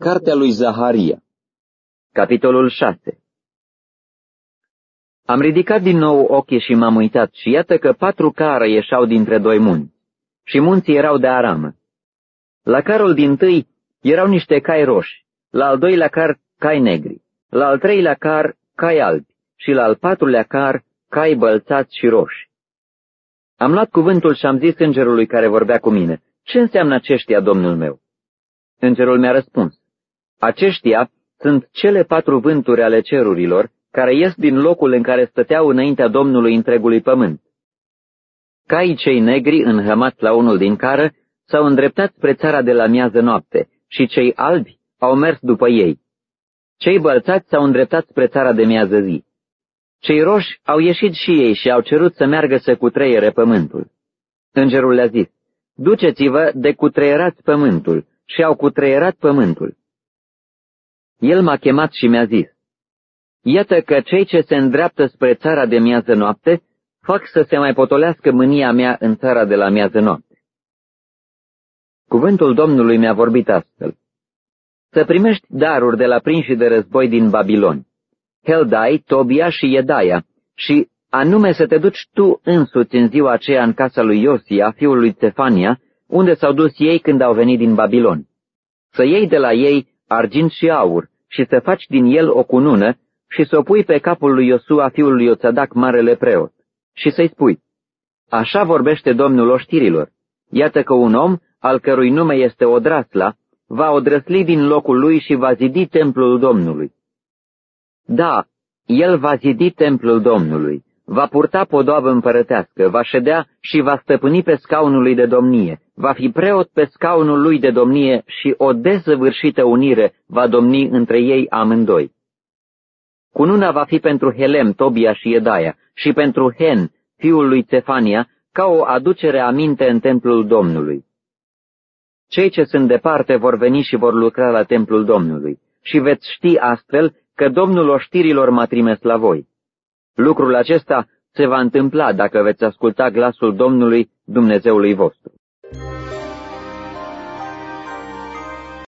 Cartea lui Zaharia. Capitolul 6. Am ridicat din nou ochii și m-am uitat și iată că 4 care ieșeau dintre 2 munți, și munții erau de aramă. La carul dintâi erau niște cai roșii, la al doilea car cai negri, la al treilea car cai albi și la al patrulea car cai bălțați și roșii. Am luat cuvântul și am zis îngerului care vorbea cu mine: ce înseamnă aceștia, domnul meu? Îngerul mi-a răspuns: aceștia sunt cele 4 vânturi ale cerurilor care ies din locul în care stăteau înaintea Domnului întregului pământ. Caii cei negri, înhămați la unul din cară, s-au îndreptat spre țara de la miază noapte și cei albi au mers după ei. Cei bălțați s-au îndreptat spre țara de miază zi. Cei roși au ieșit și ei și au cerut să meargă să cutreiere pământul. Îngerul le-a zis: duceți-vă de cutreierați pământul, și au cutreierat pământul. El m-a chemat și mi-a zis: iată că cei ce se îndreaptă spre țara de miază noapte fac să se mai potolească mânia mea în țara de la miază noapte. Cuvântul Domnului mi-a vorbit astfel: să primești daruri de la prinșii de război din Babilon, Heldai, Tobia și Iedaia, și anume să te duci tu însuți în ziua aceea în casa lui Iosia, fiul lui Țefania, unde s-au dus ei când au venit din Babilon. Să iei de la ei argint și aur și să faci din el o cunună și să o pui pe capul lui Iosua, fiul lui Iotadac, marele preot, și să-i spui: așa vorbește Domnul oștirilor, iată că un om, al cărui nume este Odrasla, va odrăsli din locul lui și va zidi templul Domnului. Da, el va zidi templul Domnului, va purta podoabă împărătească, va ședea și va stăpâni pe scaunul lui de domnie, va fi preot pe scaunul lui de domnie și o desăvârșită unire va domni între ei amândoi. Cununa va fi pentru Helem, Tobia și Iedaia și pentru Hen, fiul lui Țefania, ca o aducere aminte în templul Domnului. Cei ce sunt departe vor veni și vor lucra la templul Domnului și veți ști astfel că Domnul oștirilor m-a trimis la voi. Lucrul acesta se va întâmpla dacă veți asculta glasul Domnului, Dumnezeului vostru.